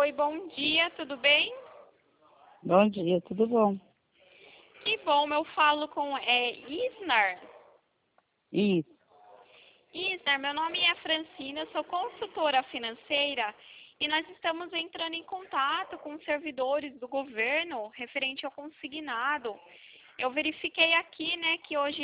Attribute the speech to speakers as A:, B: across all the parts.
A: Oi, bom dia, tudo bem?
B: Bom dia, tudo bom?
A: Que bom, eu falo com Isnar.
B: Isso.
A: Isnar, meu nome é Francina, eu sou consultora financeira e nós estamos entrando em contato com servidores do governo referente ao consignado. Eu verifiquei aqui, né, que hoje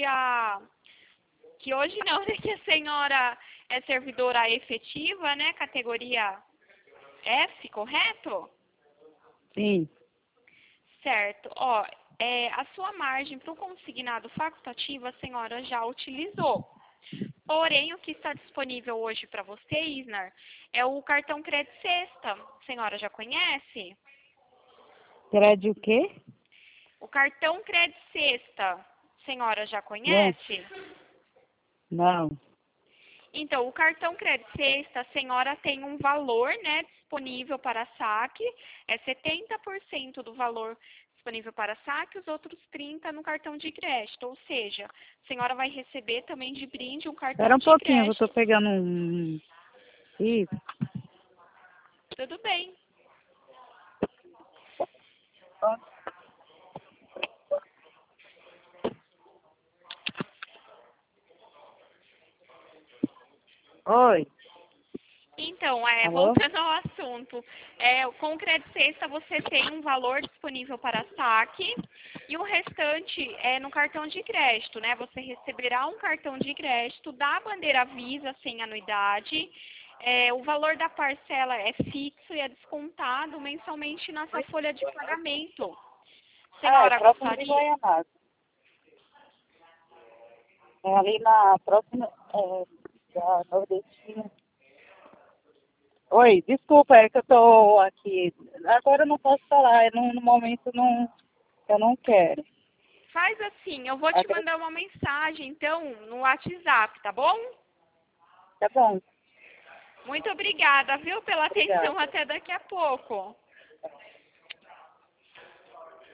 A: não, né, que a senhora é servidora efetiva, né, categoria F, correto?
B: Sim.
A: Certo. Ó, a sua margem para o consignado facultativo a senhora já utilizou. Porém, o que está disponível hoje para você, Isnar, é o cartão Crédito Sexta. A senhora já conhece?
B: Crédito o quê?
A: O cartão Crédito Sexta, a senhora já
B: Não.
A: conhece?
B: Não.
A: Então, o cartão Crédito Sexta, a senhora tem um valor, né, disponível para saque, é 70% do valor disponível para saque, os outros 30% no cartão de crédito. Ou seja, a senhora vai receber também de brinde um cartão
B: Espera um
A: de
B: pouquinho, eu tô
A: crédito.
B: pegando um... Isso.
A: Tudo bem.
B: Oi.
A: Então,
B: Alô?
A: voltando ao assunto, com o Crédito Sexta você tem um valor disponível para saque e o restante é no cartão de crédito, né? Você receberá um cartão de crédito da bandeira Visa sem anuidade. O valor da parcela é fixo e é descontado mensalmente na sua folha de pagamento.
B: Ah, é
A: Senhora,
B: próximo de
A: gostaria?
B: Goianás. É ali na próxima da Nordestina. Oi, desculpa, é que eu tô aqui. Agora eu não posso falar, no momento não, eu não quero.
A: Faz assim, eu vou te
B: Agra-
A: mandar uma mensagem, então, no WhatsApp, tá bom?
B: Tá bom,
A: Muito obrigada, viu, pela atenção.
B: obrigada.
A: Até daqui a pouco.